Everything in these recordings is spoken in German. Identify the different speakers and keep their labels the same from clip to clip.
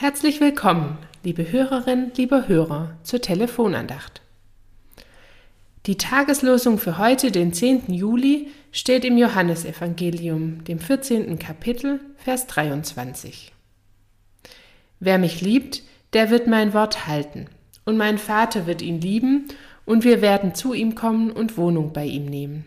Speaker 1: Herzlich willkommen, liebe Hörerin, lieber Hörer, zur Telefonandacht. Die Tageslosung für heute, den 10. Juli, steht im Johannesevangelium, dem 14. Kapitel, Vers 23. Wer mich liebt, der wird mein Wort halten, und mein Vater wird ihn lieben, und wir werden zu ihm kommen und Wohnung bei ihm nehmen.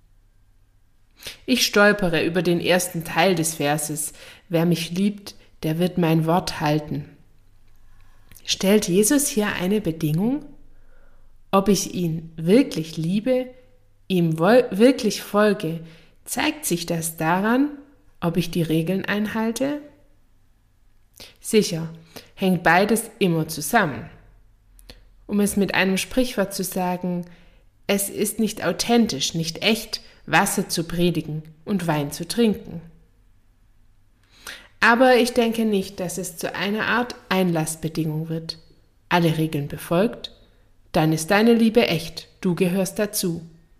Speaker 1: Ich stolpere über den ersten Teil des Verses, wer mich liebt, der wird mein Wort halten. Stellt Jesus hier eine Bedingung? Ob ich ihn wirklich liebe, ihm wirklich folge, zeigt sich das daran, ob ich die Regeln einhalte? Sicher, hängt beides immer zusammen. Um es mit einem Sprichwort zu sagen, es ist nicht authentisch, nicht echt, Wasser zu predigen und Wein zu trinken. Aber ich denke nicht, dass es zu einer Art Einlassbedingung wird. Alle Regeln befolgt, dann ist deine Liebe echt, du gehörst dazu.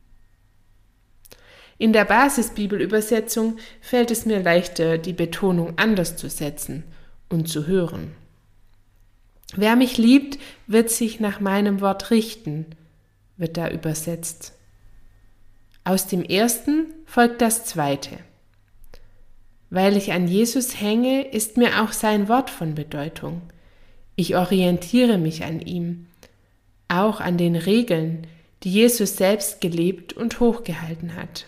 Speaker 1: In der Basisbibelübersetzung fällt es mir leichter, die Betonung anders zu setzen und zu hören. Wer mich liebt, wird sich nach meinem Wort richten, wird da übersetzt. Aus dem ersten folgt das zweite. Weil ich an Jesus hänge, ist mir auch sein Wort von Bedeutung. Ich orientiere mich an ihm, auch an den Regeln, die Jesus selbst gelebt und hochgehalten hat.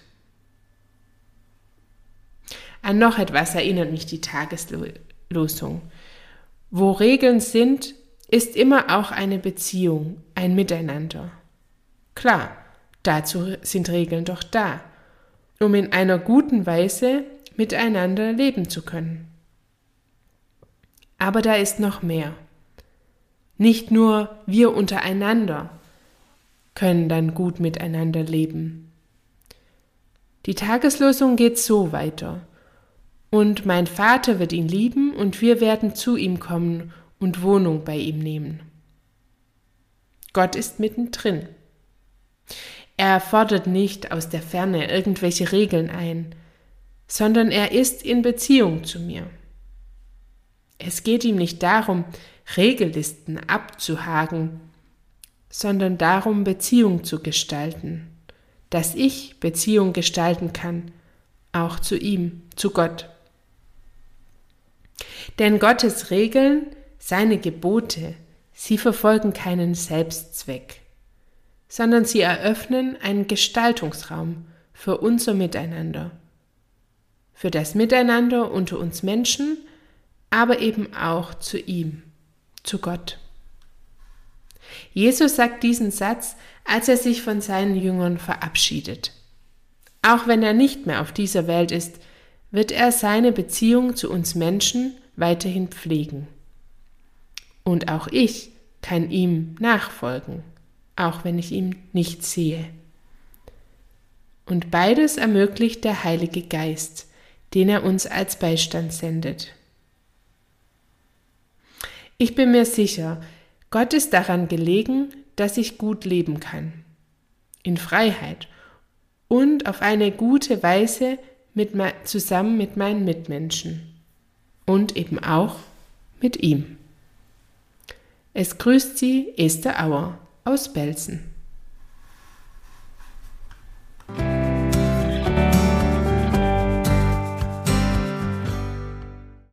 Speaker 1: An noch etwas erinnert mich die Tageslosung. Wo Regeln sind, ist immer auch eine Beziehung, ein Miteinander. Klar, dazu sind Regeln doch da, um in einer guten Weise miteinander leben zu können. Aber da ist noch mehr. Nicht nur wir untereinander können dann gut miteinander leben. Die Tageslosung geht so weiter. Und mein Vater wird ihn lieben und wir werden zu ihm kommen und Wohnung bei ihm nehmen. Gott ist mittendrin. Er fordert nicht aus der Ferne irgendwelche Regeln ein, sondern er ist in Beziehung zu mir. Es geht ihm nicht darum, Regellisten abzuhaken, sondern darum, Beziehung zu gestalten, dass ich Beziehung gestalten kann, auch zu ihm, zu Gott. Denn Gottes Regeln, seine Gebote, sie verfolgen keinen Selbstzweck, sondern sie eröffnen einen Gestaltungsraum für unser Miteinander, für das Miteinander unter uns Menschen, aber eben auch zu ihm, zu Gott. Jesus sagt diesen Satz, als er sich von seinen Jüngern verabschiedet. Auch wenn er nicht mehr auf dieser Welt ist, wird er seine Beziehung zu uns Menschen weiterhin pflegen. Und auch ich kann ihm nachfolgen, auch wenn ich ihn nicht sehe. Und beides ermöglicht der Heilige Geist, den er uns als Beistand sendet. Ich bin mir sicher, Gott ist daran gelegen, dass ich gut leben kann, in Freiheit und auf eine gute Weise zusammen mit meinen Mitmenschen und eben auch mit ihm. Es grüßt Sie Esther Auer aus Belsen.